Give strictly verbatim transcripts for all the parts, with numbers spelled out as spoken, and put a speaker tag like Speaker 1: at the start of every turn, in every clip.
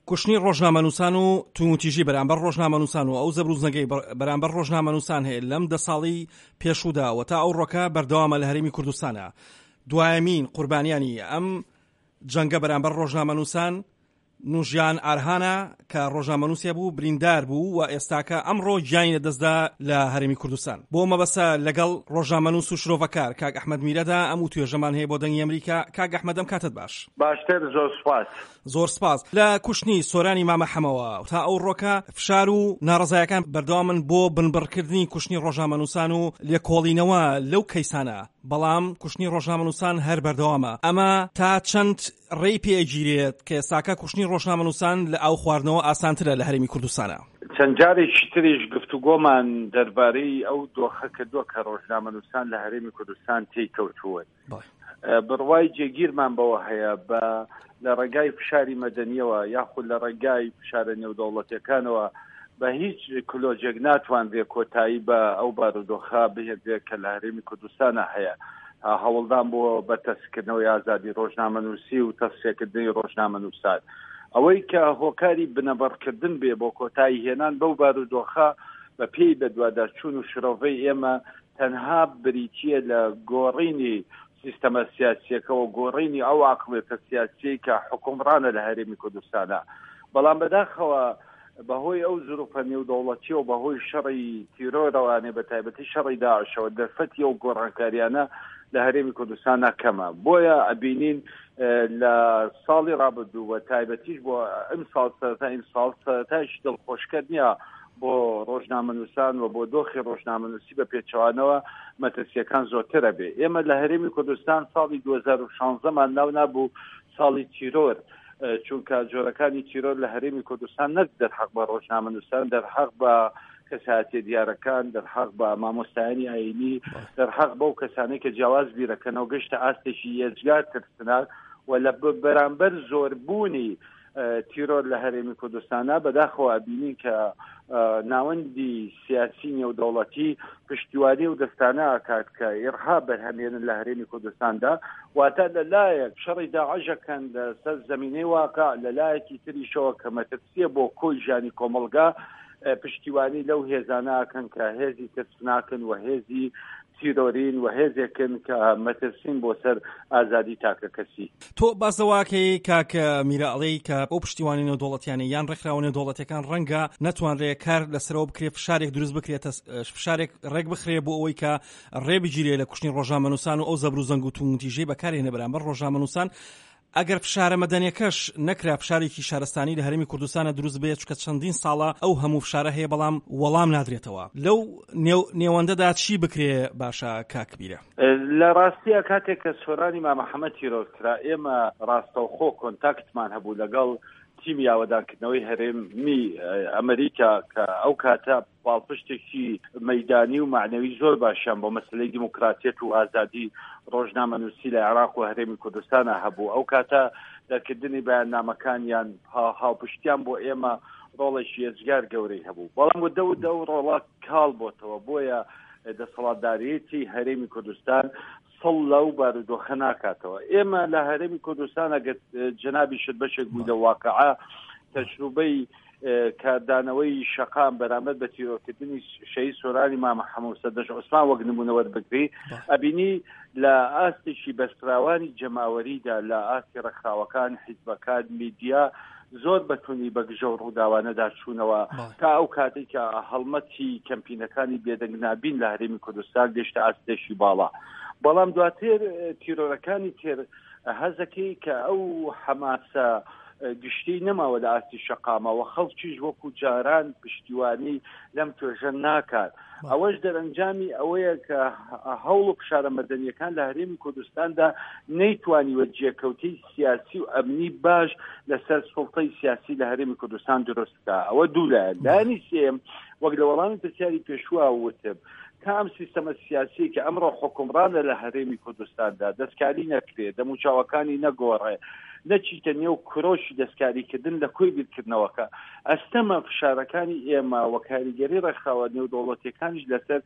Speaker 1: کوشتنی ڕۆژنامەنووسان و تومتیژی بەرامبەر ڕۆژنامەنووسان و ئەو زەبروزنەگەی بەرامبەر ڕۆژنامەنووسان هەیە لەم دە ساڵی پێشودا و تا ئەو ڕۆکە بەردەوامە لە هەرێمی کوردستانە. دوایەمین قوربانیانی ئەم جەنگە بەرامبەر ڕۆژنامەنووسان نوژیان ئارهانە کە ڕۆژنامەنووسێ بوو، بریندار بوو و ئێستاکە ئەمڕۆ گیانی لەدەستدا لە هەرێمی کوردستان. بۆ مەبەستە لەگەڵ ڕۆژنامەنووس و شرۆڤەکار کاک ئەحمەد میرەدا ئەم و توێژەمان هەیە بۆ دەنگی ئەمریکا. کاک ئەحمەد ئەم کاتت باش.
Speaker 2: باشتر، زۆر سپاس.
Speaker 1: زۆر سپاس. لە کوشتنی سۆرانی مامە حەمەوە تا ئەو ڕۆکە فشار و ناڕەزایەکان بەردەوامن بۆ بنبڕکردنی کوشتنی ڕۆژنامەنووسان و لێکۆڵینەوە لەو کەیسانە، بەڵام کوشتنی ڕۆژنامەنووسان هەر بەردەوامە. ئەمە تا چەند ڕێی پێگیرێت کە ئێستاکە کوشتنی ڕۆژنامەنووسان لە ئاو خواردنەوە ئاسانترە لە هەرێمی کوردستانە؟
Speaker 2: چەند جارێکی تریش گفتوگۆمان دەربارەی ئەو دۆخە کردووە کە ڕۆژنامەنووسان لە هەرێمی کوردستان تێی کەوتووە. بڕوای جێگیرمان بەوە هەیە بە لە ڕێگای فشاری مەدەنیەوە یاخود لە ڕێگای فشارە نێودەوڵەتیەکانەوە بە هیچ کلۆجێک ناتوانرێ کۆتایی بە ئەو بارودۆخە بهێنرێت کە لە هەرێمی کوردستانە هەیە. هەوڵدان بۆ بە تەسکردنەوەی ئازادی ڕۆژنامەنووسی و تەسکردنی ڕۆژنامەنووسان. ئەوەی کە هۆکاری بنەبەڕکردن بێ بۆ کۆتایی هێنان بەو بارودۆخە بە پێی بەدوادارچوون و شرۆڤەی ئێمە تەنها بریتیە لە گۆڕینی سیستەمە سیاسیەکە و گۆڕینی ئەو عاقبەتە سیاسی کە حکومڕانە لە هەرێمی کوردستانە. بەڵام بەداخەوە بەهۆی ئەو زروفە نێودەوڵەتی و بەهۆی شەڕی تیرۆرەوانێ بە تایبەتی شەڕی داعشەوە دەرفەتی ئەو گۆڕانکاریانە لە هەرێمی کوردستانە کەمە. بۆیە ئەبینین لە ساڵی ڕابردوو بە تایبەتیش بۆ ئەم ساڵ سەرەتا ئەم ساڵ سەرەتایشی دڵخۆشکەر نییە بۆ ڕۆژنامەنووسان و بۆ دۆخی ڕۆژنامەنووسی بە پێچەوانەوە مەترسیەکان زۆرترە بێ. ئێمە لە هەرێمی کوردستان ساڵی دوو هەزار و شانزەمان ناو نابوو ساڵی تیرۆر، چونکە جۆرەکانی تیرۆر لە هەرێمی کوردستان نەک دەرحەق بە ڕۆژنامەنووسان، دەرحەق بە کەسایەتیە دیارەکان، دەرحەق بە مامۆستایانی ئاینی، دەرحەق بەو کەسانەی کە جیاواز بیرەکەنەوە گەشتە ئاستێکی یەجگار ترسناک و لە بەرامبەر زۆربوونی تیرۆر لە هەرێمی کوردستانە بەداخەوە بینین کە ناوەندی سیاسی نێودەوڵەتی پشتیوانی و دەستانە ئاکات کە ئێرها بەرهەمێنن لە هەرێمی کوردستاندا، واتە لەلایەک شەڕی داعشەکەن لە سەر زەمینەی واقع، لەلایەکی تریشەوە کە مەترسیە بۆ کۆی ژیانی کۆمەلگا پشتیوانی لەو هێزانەکەن کە هێزی ترسناکن و هێزی تیرۆرین و هێزێکن کە مەترسین بۆ سەر ئازادی تاکە کەسی.
Speaker 1: تۆ باسەواکەی کاکە میرەعەڵی کە ئەو پشتیوانی نێودەوڵەتیانە یان ڕێکخراوە نێودەوڵەتیەکان ڕەنگە نەتوانرێت کار لەسەرەوە بکرێت، فشارێک دروست بکرێتە فشارێک ڕێک بخرێ بۆ ئەوەی کە ڕێبگیرێ لە کوشتنی ڕۆژنامەنووسان و ئەو زەبر و زەنگ و تومتیژەی بەکارهێنە بەرامبەر ڕۆژنامەنووسان. ئەگەر فشارە مەدەنیەکەش نەکرا، فشارێکی شارستانی لە هەرێمی کوردستانە دروست بێت، چونکە چەندین ساڵە ئەو هەموو فشارە هەیە بەڵام وەڵام نادرێتەوە. لەو نێوەندەدا چی بکرێ باشە کاکبیرە؟
Speaker 2: لە ڕاستیە کاتێک کە سۆرانی مامە حەمەد تیرۆرکرا ئێمە ڕاستەوخۆ کۆنتاکتمان هەبوو لەگەڵ تیمی یاوەدانکردنەوەی هەرێمی ئەمریکا کە ئەو کاتە باڵپشتێکی مەیدانی و معنەوی زۆر باشیان بۆ مەسلەی دیموکراتیەت و ئازادی ڕۆژنامەنووسی لە عێراق و هەرێمی کوردستانە هەبوو. ئەو کاتە دەرکردنی بەیاننامەکانیان هاوپشتیان بۆ ئێمە ڕۆڵێکی ێجگار گەورەی هەبوو، بەڵام بۆ دەو دەو ڕۆڵات کاڵ بۆتەوە. بۆیە دەسەڵاتدارێتی هەرێمی کوردستان سڵ لەو بارودۆخە ناکاتەوە. ئێمە لە هەرێمی کوردستان ئەگەر جەنابی شت بەشێک بووی لە واقعە تەجروبەی کاردانەوەی شەقام بەرامبەر بە تیرۆرکردنی شەهید سۆرانی مامە حەمەد سەدەش عوسمان وەک نمونە وەربگری، ئەبینی لە ئاستێکی بەستراوانی جەماوەریدا لە ئاستی ڕێکخراوەکان، حیزبەکان، میدیا زۆر بەتونی بە گژە و ڕووداوانەدا چوونەوە تا ئەو کاتێک کە هەڵمەتی کەمپینەکانی بێدەنگنابین لە هەرێمی کوردستان گەشتە ئاستێکی باڵا. بەڵام دواتر تیرۆرەکانی تر هەزەکەی کە ئەو حەماسە گشتی نەماوە لە ئاستی شەقامەوە، خەڵکیش وەکو جاران پشتیوانی لەم توێژە ناکات. ئەوەش دەرەنجامی ئەوەیە کە هەوڵ و فشارە مەدەنیەکان لە هەرێمی کوردستاندا نەیتوانیوە جێکەوتەی سیاسی و ئەمنی باش لەسەر سوڵتەی سیاسی لە هەرێمی کوردستان دروستکە. ئەوە دوو لایەن. لایەنی سێم وەک لە وەڵامی پرسیاری پێشووە وتم کام سیستەمە سیاسی کە ئەمڕۆ حکومڕانە لە هەرێمی کوردستاندا دەستکاری نەکرێت، دەموچاوەکانی نەگۆڕێ، نەچیتە نێو کرۆشی دەستکاریکردن لە کۆی بیرکردنەوەکە. ئەستەمە فشارەکانی ئێمە وە کاریگەری ڕێکخراوە نێودەوڵەتیەکانیش لەسەر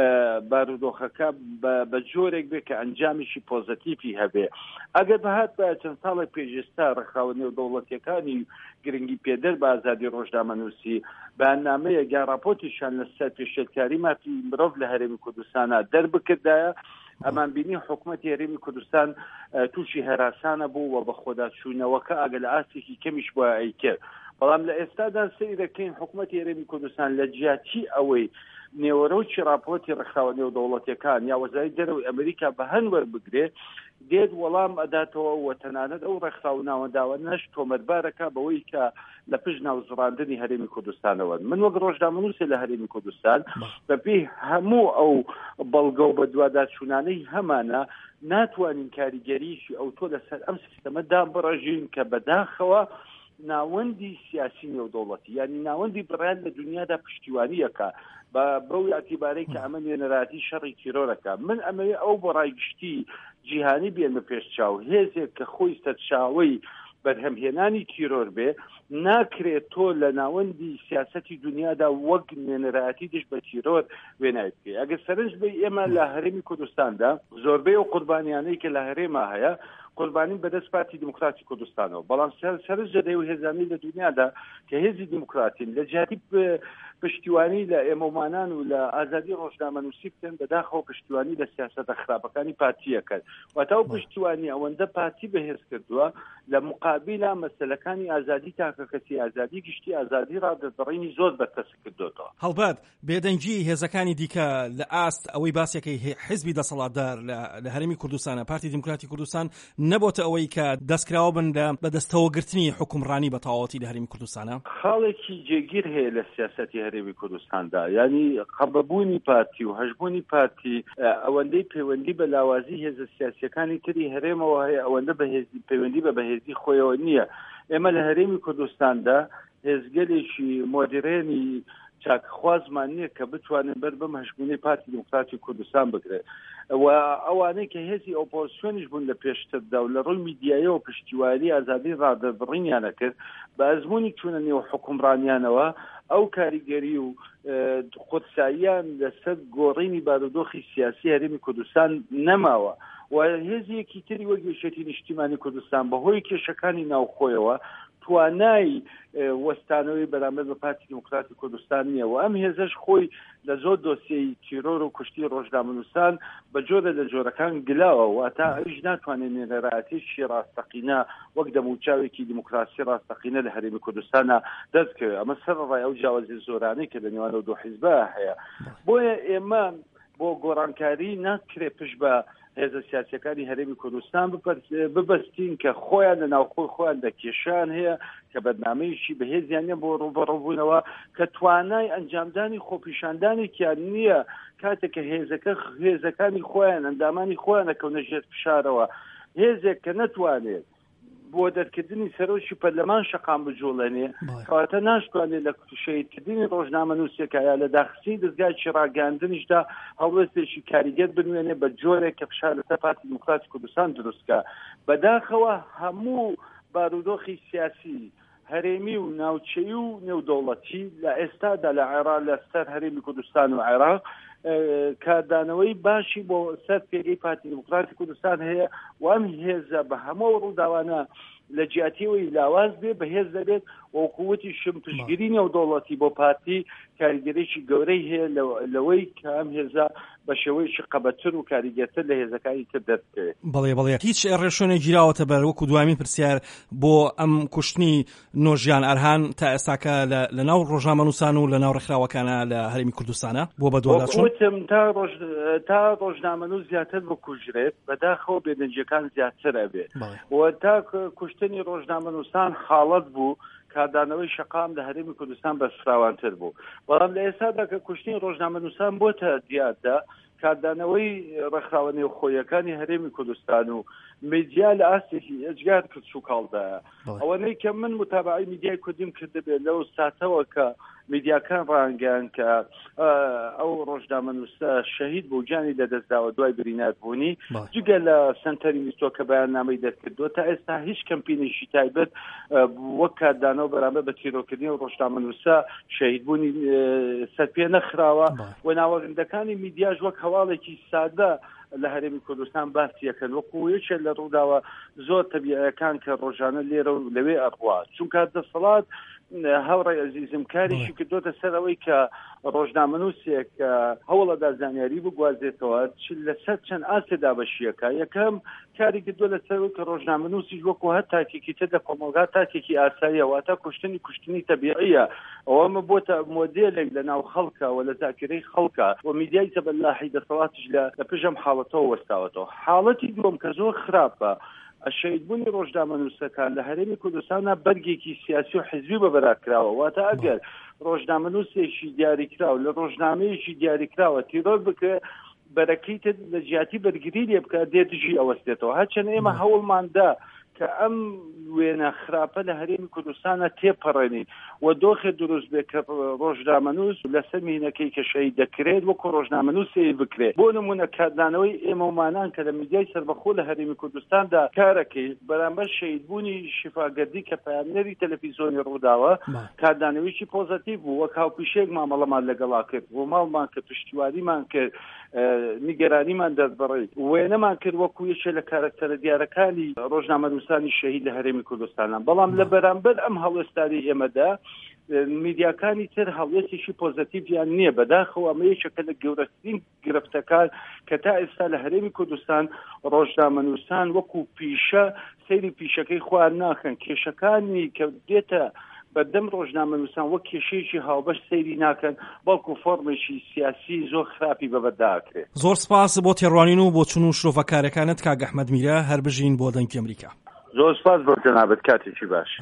Speaker 2: بارودۆخەکە بە جۆرێک بێ کە ئەنجامیشی پۆزتیڤی هەبێ. ئەگەر بەهات بە چەند ساڵێک پێشێستا ڕێکخراوە نێودەوڵەتیەکانی گرنگی پێدەر بە ئازادی ڕۆژنامەنووسی بەیاننامەیە گاڕاپۆتیشان لەسەر پێشێلکاری مافی مرۆڤ لە هەرێمی کوردستانە دەربکردایە. ئەمان بینی حکوومەتی هەرێمی کوردستان تووشی هەراسانە بوو و بە خۆداچوونەوەکە ئەگەر لە ئاستێکی کەمیش بۆ ئەیکرد. بەڵام لە ئێستادا سەیری دەکەین حکوومەتی هەرێمی کوردستان لە جیاتی ئەوەی نێوەرەوکی راپۆرتی ڕێکخراوە نێودەوڵەتیەکان یا وەزارەتی دەرەوەی ئەمریکا بە هەن وەربگرێ دێت وەڵام ئەداتەوە و تەنانەت ئەو ڕێکخراوە ناوەنداوە نەش تۆمەتبارەکە بەوەی کە لە پشت ناوزڕاندنی هەرێمی کوردستانەوە. من وەک ڕۆژنامەنووسێ لە هەرێمی کوردستان بەپێی هەموو ئەو بەڵگە و بە دوواداچوونانەی هەمانە ناتوانین کاریگەریشی ئەو تۆ لەسەر ئەم سیستەمەدا بڕژین کە بەداخەوە ناوەندی سیاسی نێودەوڵەتی یعنی ناوەندی بڕیان لە دنیادا پشتیوانیەکە بە بەو ئەتیبارەی کە ئەمە نوێنەراتی شەڕی تیرۆرەکە. من ئەمەوێ ئەو بۆ ڕایگشتی جیهانی بێنە پێشچاو هێزێک کە خۆی سەرچاوەی بەرهەمهێنانی تیرۆر بێ ناکرێت تۆ لە ناوەندی سیاسەتی دنیادا وەک نوێنەراتی دش بە تیرۆر وێنایت بکەی. ئەگەر سەرنج بێ ئێمە لە هەرێمی کوردستاندا زۆربەی و قوربانیانەی کە لە هەرێما هەیە قوربانی بەدەست پارتی دیموکراتی کوردستانەوە. بەڵام سەرنج دەدەی و هێزانی لە دنیادا کە هێزی دیموکراتین لە جیاتی پشتیوانی لە ئێمەمانان و لە ئازادی ڕۆژنامەنووسی بکەن بەداخەوە پشتیوانی لە سیاسەتە خراپەکانی پارتیەکەن واتە ئەو پشتیوانی ئەوەندە پارتی بەهێز کردووە لە مقابلا مەسەلەکانی ئازادی تاکەکەسی ئازادی گشتی ئازادی ڕادەبڕینی زۆر بەرکەس کردوتەوە.
Speaker 1: هەڵبەت بێدەنگی هێزەکانی دیکە لە ئاست ئەوەی باسیەکەی حیزبی دەسەڵاتدار لە هەرێمی کوردستانە پارتی دیموکراتی کوردستان نەبووتە ئەوەی کە دەستکراوە بن لە بەدەستەوەگرتنی حکومڕانی بە تەواوەتی لە هەرێمی کوردستانە.
Speaker 2: خاڵێکی جێگیر هەیە لە سیاسەتی هەرێمی کوردستاندا یعنی قەبەبوونی پارتی و هەژبوونی پارتی ئەوەندەی پەیوەندی بە لاوازی هێزە سیاسیەکانی تری هەرێمەوە هەیە ئەوەندە بەهێزی پەیوەندی بە بەهێزی خۆیەوە نییە. ئێمە لە هەرێمی کوردستاندا هێزگەلێکی مۆدیرێنی چاکخوازمان نییە کە بتوانن بەر بەم هەژبوونی پارتی دیموکراتی کوردستان بگرێت و ئەوانەی کە هێزی ئۆپۆزیسیۆنیش بوون لە پێشتردا و لە ڕووی میدیایەوە پشتیوانی ئازادی ڕادەبڕینیانە کرد بە ئەزموونی چوونە نێو حکومڕانیانەوە ئەو کاریگەری و خودساییان لەسەر گۆڕینی بارودۆخی سیاسی هەرێمی کوردستان نەماوە و هێزیەکی تری وەک یەکێتی نیشتیمانی کوردستان بەهۆی کێشەکانی ناوخۆیەوە توانای وەستانەوەی بەرامبەر بە پارتی دیموکراتی کوردستان نییە و ئەم هێزەش خۆی لە زۆر دۆسیەی تیرۆر و کوشتی ڕۆژنامەنووسان بە جۆرە لە جۆرەکان گلاوە و تا ئەویش ناتوانێت نێرەڕایەتیشی ڕاستەقینە وەک دەموچاوێکی دیموکراسی ڕاستەقینە لە هەرێمی کوردستانە دەستکەوێت. ئەمە سەرڕای ئەو جیاوازی زۆرانەی کە لە نێوان ئەو دوو حیزبە هەیە. بۆیە ئێمە بۆ گۆڕانکاری ناکرێت پشت بە هێزە سیاسیەکانی هەرێمی کوردستان ببەستین کە خۆیان لە ناوخۆی خۆیان دەکێشان هەیە کە بەرنامەیەکی بەهێزیانە بۆ ڕوبەڕووبوونەوە کە توانای ئەنجامدانی خۆپیشاندانێکیان نییە کاتێک کە هێزەکە هێزەکانی خۆیان ئەندامانی خۆیان ئەکەونە ژێر فشارەوە. هێزێک کە نەتوانێت بۆ دەرکردنی سەرۆکی پەرلەمان شەقام بجوڵێنێ کەواتە ناشتوانێت لە شەیدکردنی ڕۆژنامەنووسێکە یا لە داخستنی دەستگای ڕاگەاندنیشدا هەڵوێستێکی کاریگەر بنوێنێ بە جۆرێک کە فشار لەسەر پارتی دیموکراتی کوردستان دروستکە. بەداخەوە هەموو بارودۆخی سیاسی هەرێمی و ناوچەی و نێودەوڵەتی لە ئێستادا لە عێراق لەسەر هەرێمی کوردستان و عێراق کاردانەوەی باشی بۆ سەر پێگەی پارتی دیموکراتی کوردستان هەیە و ئەم هێزە بە هەموو ڕووداوانە لە جیاتیەوەی لاواز بێ بەهێز دەبێت و قووەتی شم پشتگیری نێودەوڵەتی بۆ پارتی کاریگەرێکی گەورەی هەیە لەوەی کە ئەم هێزە بە شێوەیەکی قەبەتر و کاریگەرتر لە هێزەکانی تر دەستکەوێت.
Speaker 1: بەڵێ بەڵێ هیچ ڕێشۆنێک گیراوەتە بەر وەکو دوامین پرسیار بۆ ئەم کوشتنی نۆژیان ئەرهان تا ئێستاکە لە ناو ڕۆژنامەنووسان و لە ناو ڕێکخراوەکانە لە هەرێمی کوردستانە بۆ بەدواداچوون
Speaker 2: تا ڕۆژنامەنووس زیاتر بکوژرێت بەداخەوە بێدەنجیەکان زیاتر ئەبێت و تا کوشتنی ڕۆژنامەنووسان حاڵەت بوو کاردانەوەی شەقام لە هەرێمی کوردستان بەسفراوانتر بوو. بەڵام لە ئێستادا کە کوشتنی ڕۆژنامەنووسان بۆتە دیاردا کاردانەوەی ڕێکخراوە نێوخۆیەکانی هەرێمی کوردستان و میدیا لە ئاستێکی ئەجگار کرد و کاڵدایە ئەوەنەی کە من متابعی میدیای کوردیم کردبێت لەو ساتەوە کە میدیاکان ڕانگەیان کە ئەو ڕۆژنامە نووسە شەهید بوو گیانی لەدەستداوە دوای بریناتبوونی جگە لە سنتەری میستۆ کە بەیاننامەی دەرکردووە تا ئێستا هیچ کەمپینێکی تایبەت وەک کاتدانەوە بەرامبەر بە تیرۆکردنی و ڕۆژنامە نووسە شەهیدبوونی سەرپێ نەخراوە و ناوەندەکانی میدیاژ وەک هەواڵێکی سادە لە هەرێمی کوردستان باسیەکەن وەکو یەکێک لە ڕووداوە زۆر تەبیعیەکان کە ڕۆژانە لێرە و لەوێ ئەڕوا چونکە دەسەڵات هاوڕێی عەزیزم کاریشی کردوتە سەر ئەوەی کە ڕۆژنامەنووسێک هەوڵەدا زانیاری بگوازێتەوە لەسەر چەند ئاسێدا بەشیەکە یەکەم کاری کردووە لەسەر کە ڕۆژنامەنووسیش وەکو هەر تاکێکی تر لە کۆمەلگا تاکێکی ئاساییە واتە کوشتنی کوشتنی تەبیعیە ئەوەمە بۆتە مۆدێلێک لە ناو خەڵکە و لە زاکرەی خەڵکە و میدیای سەبەللاحی دەسەڵاتیش لە پێشەم حاڵەتەوە وەستاوەتەوە. حاڵەتی دووەم کە زۆر خراپە شەهیدبوونی ڕۆژنامەنووسەکان لە هەرێمی کوردستانە بەرگێکی سیاسی و حیزبی بەبەراکراوە واتە ئەگەر ڕۆژنامەنووسێکی دیاریکراوە لە ڕۆژنامەیەکی دیاریکراوە تیرۆر بکرێ بەرەکەی لە جیاتی بەرگری لێ بکە دێ دژی ئەوەستێتەوە هەرچەند ئێمە هەوڵماندا کە ئەم وێنە خراپە لە هەرێمی کوردستانە تێپەڕێنین و دۆخێ دروست بێت کە ڕۆژنامەنووس لەسەر مهینەکەی کە شەهید دەکرێت وەکو ڕۆژنامەنووسێ بکرێت بۆ نمونە کاتدانەوەی ئێمەمانان کە لە میدیای سەربەخۆ لە هەرێمی کوردستاندا کارەکەی بەرامبەر شەهیدبوونی شیفاگەردی کە پایانەری تەلەڤیزیۆنی ڕووداوە کاتدانەوەیکی پۆزەتیڤ بوو وەک هاوپیشەیەک مامەڵەمان لەگەڵا کرد بۆ ماڵمان کە پشتیواریمان کرد نیگەرانیمان دەستبەڕێت وێنەمان کرد وەکو یەکێک لە کارکتەرە دیارەکانی ڕۆژنامەنووسانی شەهید لە هەرێمی کوردستانە بەڵام لە بەرامبەر ئەم هەڵوێستاری ئێمەدا میدیاکانی تر هەڵوێستێکی پۆزەتیڤیان نییە بەداخەوە ئەمە یەکێکە لە گەورەترین گرفتەکان کە تا ئێستا لە هەرێمی کوردستان ڕۆژنامەنووسان وەکو پیشە سەیری پیشەکەی خوار ناکەن کێشەکانی کە دێتە بەردەم ڕۆژنامەنووسان وەک کێشەیەکی هاوبەش سەیری ناکەن بەڵکو فۆرمێکی سیاسی زۆر خراپی بەبەرداکرێت.
Speaker 1: زۆر سپاس بۆ تێڕوانین و بۆ چون و شرۆڤەکارەکانت کاک ئەحمەد میرە هەر بژین بۆ دەنگی ئەمریکا.
Speaker 2: زۆر سپاس بۆ جەنابەت کاتێکی باش.